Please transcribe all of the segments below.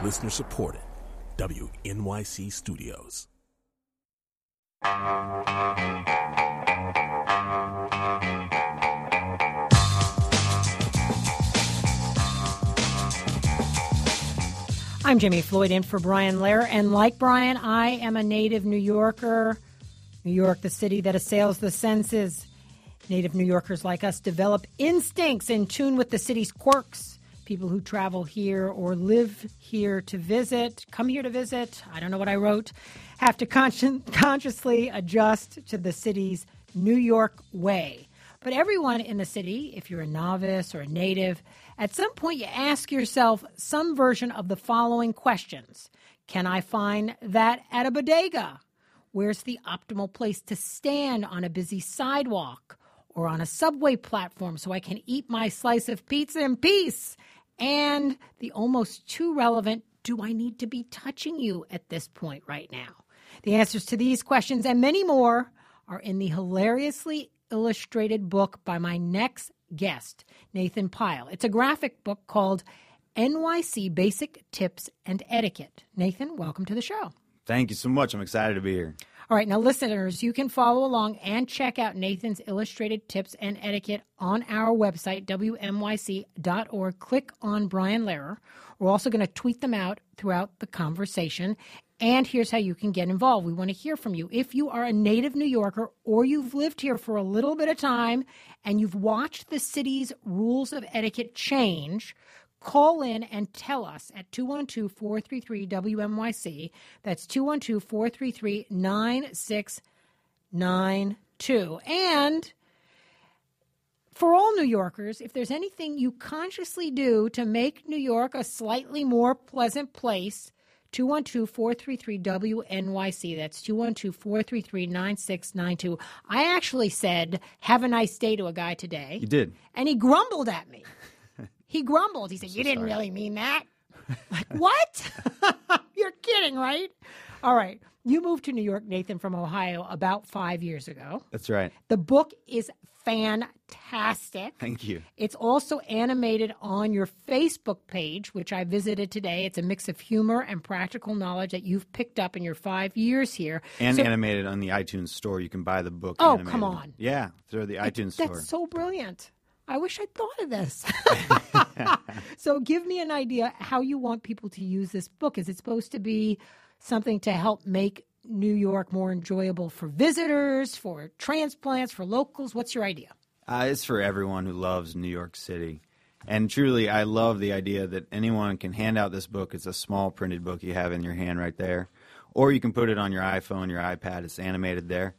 Listener supported. WNYC Studios. I'm Jamie Floyd in for Brian Lehrer, and like Brian, I am a native New Yorker. New York, the city that assails the senses. Native New Yorkers like us develop instincts in tune with the city's quirks. People who travel here or live here to visit, come here to visit, I don't know what I wrote, have to consciously adjust to the city's New York way. But everyone in the city, if you're a novice or a native, at some point you ask yourself some version of the following questions. Can I find that at a bodega? Where's the optimal place to stand on a busy sidewalk or on a subway platform so I can eat my slice of pizza in peace? And the almost too relevant, do I need to be touching you at this point right now? The answers to these questions and many more are in the hilariously illustrated book by my next guest, Nathan Pyle. It's a graphic book called NYC Basic Tips and Etiquette. Nathan, welcome to the show. Thank you so much. I'm excited to be here. All right, now listeners, you can follow along and check out Nathan's illustrated tips and etiquette on our website, WNYC.org. Click on Brian Lehrer. We're also going to tweet them out throughout the conversation. And here's how you can get involved. We want to hear from you. If you are a native New Yorker or you've lived here for a little bit of time and you've watched the city's rules of etiquette change, call in and tell us at 212-433-WNYC. That's 212-433-9692. And for all New Yorkers, if there's anything you consciously do to make New York a slightly more pleasant place, 212-433-WNYC. That's 212-433-9692. I actually said, have a nice day to a guy today. You did. And he grumbled at me. He grumbled. He said, you didn't really mean that. Like, what? You're kidding, right? All right. You moved to New York, Nathan, from Ohio about 5 years ago. That's right. The book is fantastic. Thank you. It's also animated on your Facebook page, which I visited today. It's a mix of humor and practical knowledge that you've picked up in your 5 years here. And animated on the iTunes store. You can buy the book animated. Come on. Yeah, through the iTunes store. That's so brilliant. I wish I'd thought of this. So give me an idea how you want people to use this book. Is it supposed to be something to help make New York more enjoyable for visitors, for transplants, for locals? What's your idea? It's for everyone who loves New York City. And truly, I love the idea that anyone can hand out this book. It's a small printed book you have in your hand right there. Or you can put it on your iPhone, your iPad. It's animated there.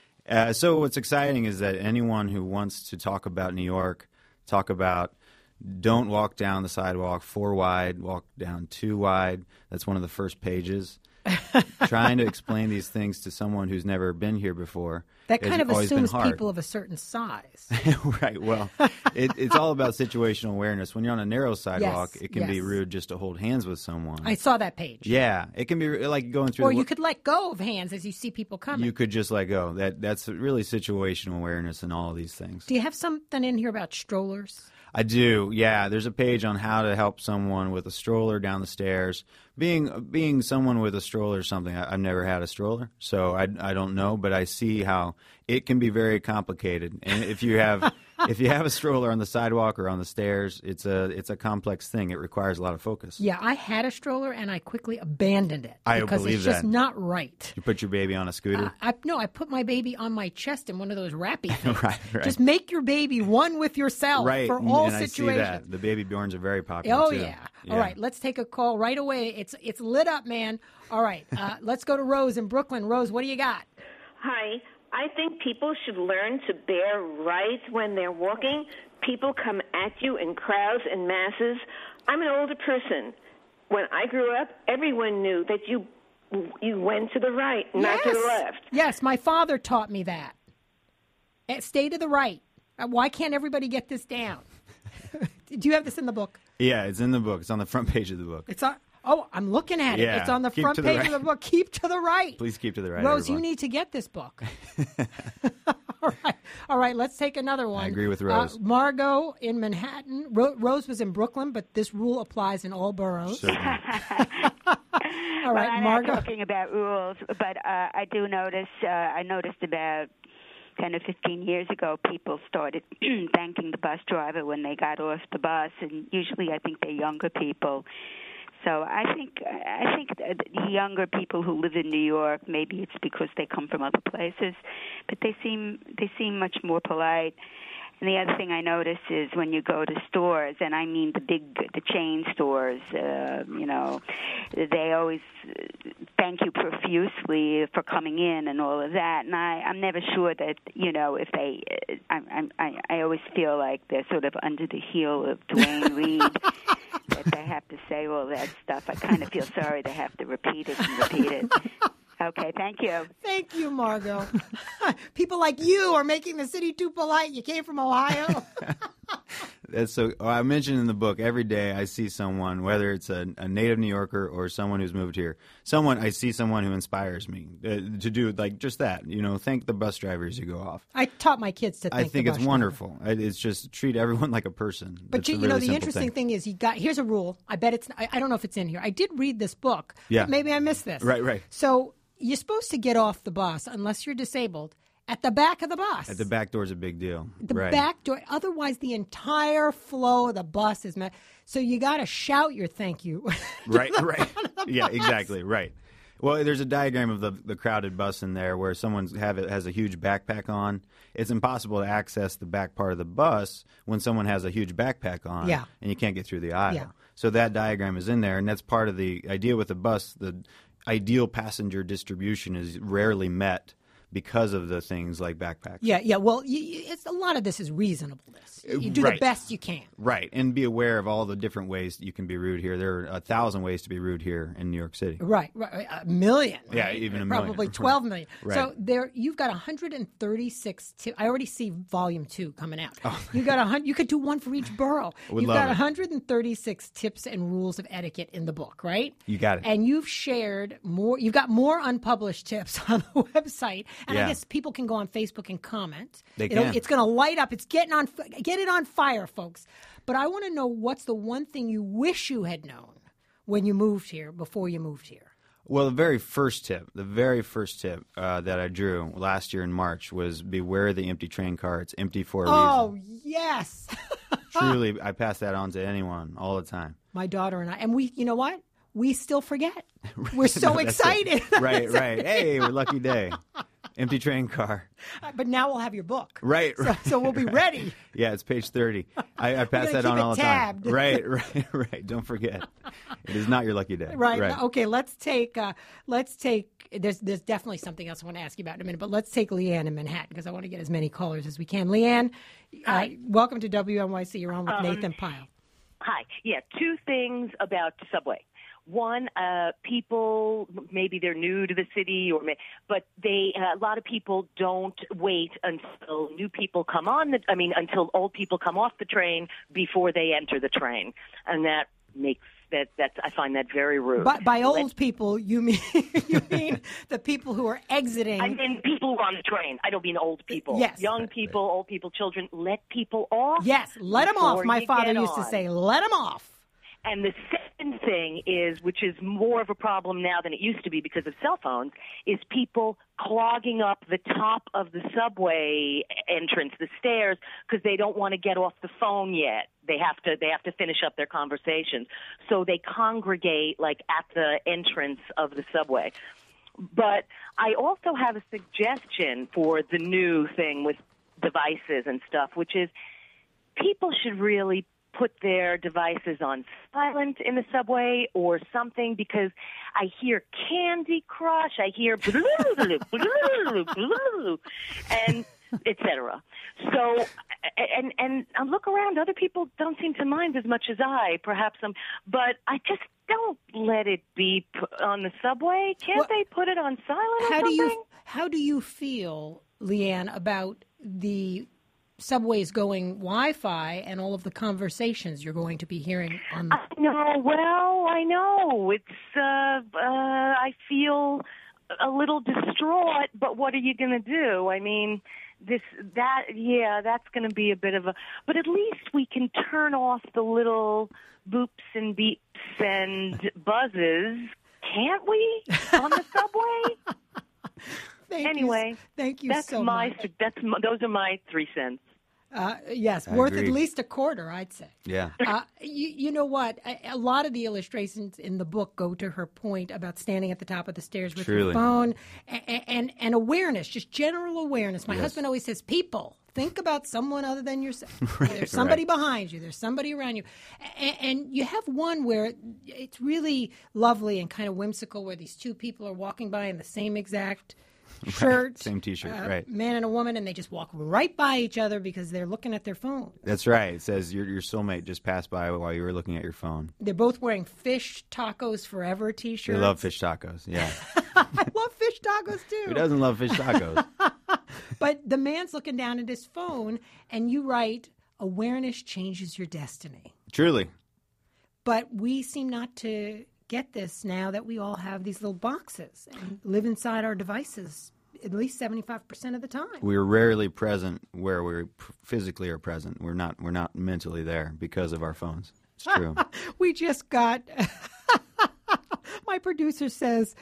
So what's exciting is that anyone who wants to talk about New York, talk about don't walk down the sidewalk 4 wide, walk down 2 wide. That's one of the first pages. Trying to explain these things to someone who's never been here before. That kind of assumes people of a certain size. Right. Well, it's all about situational awareness. When you're on a narrow sidewalk, it can be rude just to hold hands with someone. I saw that page. Yeah. It can be like going through. Or you could let go of hands as you see people coming. You could just let go. That's really situational awareness in all of these things. Do you have something in here about strollers? I do, yeah. There's a page on how to help someone with a stroller down the stairs. Being someone with a stroller is something I've never had a stroller, so I don't know, but I see how it can be very complicated. And if you have a stroller on the sidewalk or on the stairs, it's a complex thing. It requires a lot of focus. Yeah, I had a stroller and I quickly abandoned it because it's just not right. You put your baby on a scooter? I put my baby on my chest in one of those wrappy things. Right. Just make your baby one with yourself for all and situations. I see that. The baby Bjorns are very popular too. Yeah. All right, let's take a call right away. It's lit up, man. All right, let's go to Rose in Brooklyn. Rose, what do you got? Hi. I think people should learn to bear right when they're walking. People come at you in crowds and masses. I'm an older person. When I grew up, everyone knew that you went to the right, not to the left. Yes, my father taught me that. Stay to the right. Why can't everybody get this down? Do you have this in the book? Yeah, it's in the book. It's on the front page of the book. It's on. Oh, I'm looking at it. It's on the front page of the book. Keep to the right. Please keep to the right, Rose, everyone. You need to get this book. All right, let's take another one. I agree with Rose. Margot in Manhattan. Rose was in Brooklyn, but this rule applies in all boroughs. Certainly. All right, I'm Margot. not talking about rules, but I do notice, I noticed about 10 or 15 years ago, people started thanking the bus driver when they got off the bus, and usually I think they're younger people. So I think the younger people who live in New York, maybe it's because they come from other places, but they seem much more polite. And the other thing I notice is when you go to stores, and I mean the chain stores, they always thank you profusely for coming in and all of that. And I'm never sure that, if they, I always feel like they're sort of under the heel of Dwayne Reed, that they have to say all that stuff. I kind of feel sorry they have to repeat it and repeat it. Okay, thank you. Thank you, Margot. People like you are making the city too polite. You came from Ohio. That's so. I mentioned in the book, every day I see someone, whether it's a native New Yorker or someone who's moved here, I see someone who inspires me to do like just that. Thank the bus drivers you go off. I taught my kids to thank I think the it's bus wonderful. It's just treat everyone like a person. But the interesting thing is, here's a rule. I bet I don't know if it's in here. I did read this book. Yeah. But maybe I missed this. Right. So you're supposed to get off the bus unless you're disabled at the back of the bus. At the back door is a big deal. The back door. Otherwise, the entire flow of the bus is met. So you got to shout your thank you. Right. Yeah, exactly. Right. Well, there's a diagram of the crowded bus in there where someone has a huge backpack on. It's impossible to access the back part of the bus when someone has a huge backpack on, yeah. and you can't get through the aisle. Yeah. So that diagram is in there, and that's part of the idea with the bus. The ideal passenger distribution is rarely met because of the things like backpacks. Yeah. Well, it's a lot of this is reasonableness. You do the best you can. Right, and be aware of all the different ways that you can be rude here. There are 1,000 ways to be rude here in New York City. Right. A million. Right? Yeah, even a million. Probably 12 million. Right. So you've got 136 tips. I already see volume 2 coming out. Oh. You could do one for each borough. You've got 136 tips and rules of etiquette in the book, right? You got it. And you've shared more. You've got more unpublished tips on the website. And I guess people can go on Facebook and comment. They can. It's going to light up. It's get it on fire, folks. But I want to know what's the one thing you wish you had known when you moved here, before you moved here. Well, the very first tip that I drew last year in March was beware the empty train car. It's empty for a reason. Oh, yes. Truly, I pass that on to anyone all the time. My daughter and I. And you know what? We still forget. We're so excited. Right. Hey, we're lucky day. Empty train car. But now we'll have your book. Right. So we'll be ready. Yeah, it's page 30. I pass that on all the time. Right. Don't forget. It is not your lucky day. Right. Okay, let's take there's definitely something else I want to ask you about in a minute, but let's take Leanne in Manhattan because I want to get as many callers as we can. Leanne, welcome to WNYC. You're on with Nathan Pyle. Hi. Yeah, two things about Subway. One, people, maybe they're new to the city, but a lot of people don't wait until new people come on, until old people come off the train before they enter the train. And that makes I find that very rude. But by old people, you mean the people who are exiting? I mean people who are on the train. I don't mean old people. Yes. Young people, old people, children. Let people off. Yes, let them off. My father used to say, let them off. And the second thing is, which is more of a problem now than it used to be because of cell phones, is people clogging up the top of the subway entrance, the stairs, because they don't want to get off the phone yet. They have to finish up their conversations. So they congregate like at the entrance of the subway. But I also have a suggestion for the new thing with devices and stuff, which is people should really put their devices on silent in the subway or something, because I hear Candy Crush, I hear and etc. So, and I look around, other people don't seem to mind as much as I, perhaps but I just don't let it be on the subway. Can't they put it on silent or something? How do you feel, Leanne, about the subways going Wi-Fi and all of the conversations you're going to be hearing on the... I know. It's, I feel a little distraught, but what are you going to do? I mean, that's going to be a bit of a. But at least we can turn off the little boops and beeps and buzzes, can't we? On the subway. Thank you so much. Those are my 3 cents. Yes, worth at least a quarter, I'd say. Yeah. You know what? A lot of the illustrations in the book go to her point about standing at the top of the stairs with your phone and awareness, just general awareness. My husband always says, people, think about someone other than yourself. There's somebody behind you. There's somebody around you. And you have one where it's really lovely and kind of whimsical where these two people are walking by in the same exact shirt, same T-shirt, right? Man and a woman, and they just walk right by each other because they're looking at their phone. That's right. It says your soulmate just passed by while you were looking at your phone. They're both wearing Fish Tacos Forever T-shirts. They love fish tacos. Yeah, I love fish tacos too. Who doesn't love fish tacos? But the man's looking down at his phone, and you write, "Awareness changes your destiny." Truly. But we seem not to get this now that we all have these little boxes and live inside our devices at least 75% of the time. We're rarely present where we physically are present. We're not mentally there because of our phones. It's true. We just got my producer says,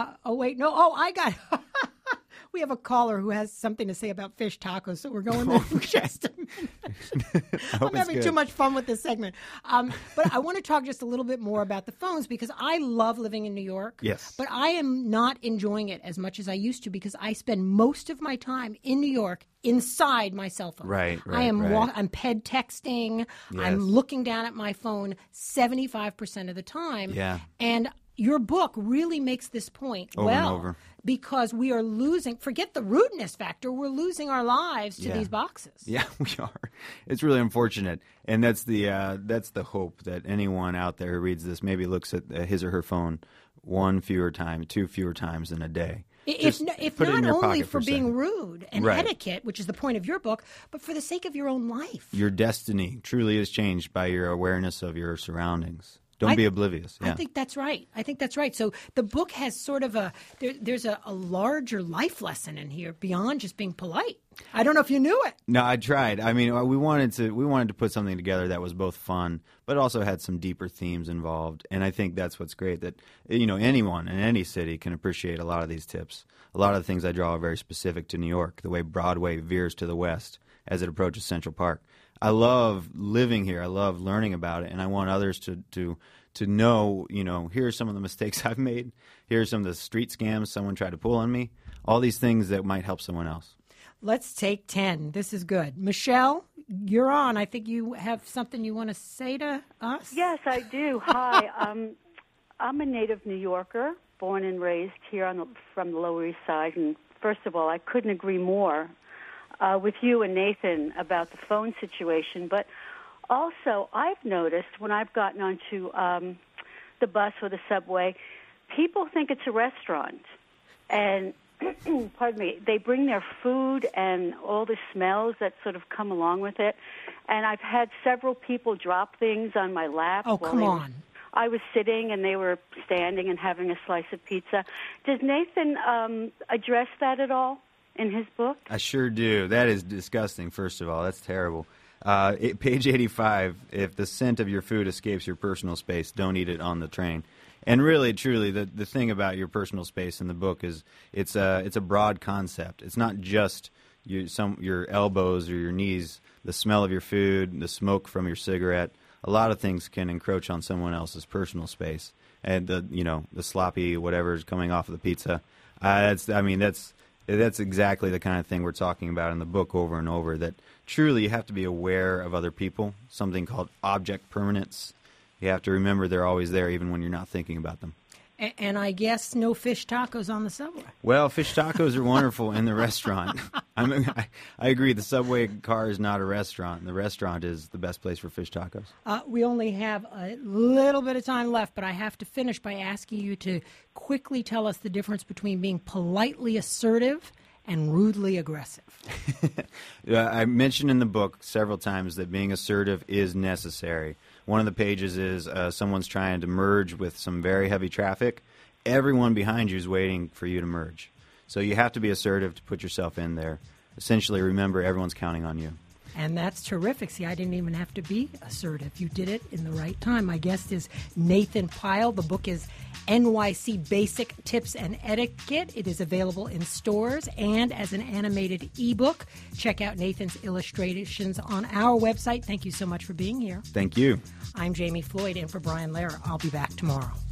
we have a caller who has something to say about fish tacos, so we're going there in just a minute. I'm having too much fun with this segment. But I want to talk just a little bit more about the phones because I love living in New York. Yes. But I am not enjoying it as much as I used to because I spend most of my time in New York inside my cell phone. Right. I'm ped texting. Yes. I'm looking down at my phone 75% of the time. Yeah. And your book really makes this point over and over. Because we are losing, forget the rudeness factor, we're losing our lives to these boxes. Yeah, we are. It's really unfortunate. And that's the hope that anyone out there who reads this maybe looks at his or her phone 2 fewer times in a day. If not only for being rude and etiquette, which is the point of your book, but for the sake of your own life. Your destiny truly is changed by your awareness of your surroundings. Don't be oblivious. Yeah. I think that's right. So the book has sort of there's a larger life lesson in here beyond just being polite. I don't know if you knew it. No, I tried. I mean, we wanted to put something together that was both fun, but also had some deeper themes involved. And I think that's what's great, that anyone in any city can appreciate a lot of these tips. A lot of the things I draw are very specific to New York, the way Broadway veers to the west as it approaches Central Park. I love living here. I love learning about it, and I want others to know, here are some of the mistakes I've made. Here are some of the street scams someone tried to pull on me. All these things that might help someone else. Let's take 10. This is good. Michelle, you're on. I think you have something you want to say to us. Yes, I do. Hi. I'm a native New Yorker, born and raised here from the Lower East Side. And first of all, I couldn't agree more with you and Nathan about the phone situation. But also, I've noticed when I've gotten onto the bus or the subway, people think it's a restaurant. And, pardon me, they bring their food and all the smells that sort of come along with it. And I've had several people drop things on my lap. Oh, come on. I was sitting and they were standing and having a slice of pizza. Does Nathan address that at all in his book? I sure do. That is disgusting, first of all. That's terrible. Page 85, if the scent of your food escapes your personal space, don't eat it on the train. And really, truly, the thing about your personal space in the book is it's a broad concept. It's not just your elbows or your knees, the smell of your food, the smoke from your cigarette. A lot of things can encroach on someone else's personal space. And the sloppy whatever is coming off of the pizza. That's exactly the kind of thing we're talking about in the book over and over, that truly you have to be aware of other people, something called object permanence. You have to remember they're always there even when you're not thinking about them. And I guess no fish tacos on the subway. Well, fish tacos are wonderful in the restaurant. I agree. The subway car is not a restaurant. The restaurant is the best place for fish tacos. We only have a little bit of time left, but I have to finish by asking you to quickly tell us the difference between being politely assertive and rudely aggressive. I mentioned in the book several times that being assertive is necessary. One of the pages is someone's trying to merge with some very heavy traffic. Everyone behind you is waiting for you to merge. So you have to be assertive to put yourself in there. essentially remember everyone's counting on you. And that's terrific. See, I didn't even have to be assertive. You did it in the right time. My guest is Nathan Pyle. The book is NYC Basic Tips and Etiquette. It is available in stores and as an animated ebook. Check out Nathan's illustrations on our website. Thank you so much for being here. Thank you. I'm Jamie Floyd, in for Brian Lehrer. I'll be back tomorrow.